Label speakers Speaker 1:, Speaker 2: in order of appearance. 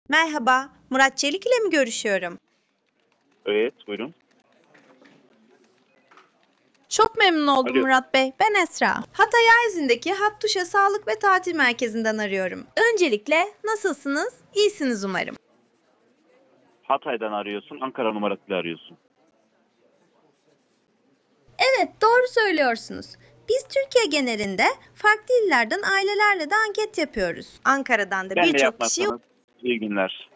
Speaker 1: Merhaba, Murat Çelik ile mi görüşüyorum?
Speaker 2: Evet, buyurun.
Speaker 1: Çok memnun oldum
Speaker 2: Alo,
Speaker 1: Murat Bey. Ben Esra. Hatay Erzin'deki Hattuşa Sağlık ve Tatil Merkezi'nden arıyorum. Öncelikle nasılsınız? İyisiniz umarım.
Speaker 2: Hatay'dan arıyorsun, Ankara numarasıyla arıyorsun.
Speaker 1: Evet, doğru söylüyorsunuz. Biz Türkiye genelinde farklı illerden ailelerle de anket yapıyoruz. Ankara'dan da
Speaker 2: Benle
Speaker 1: birçok kişiyi
Speaker 2: yapmazsanız iyi günler.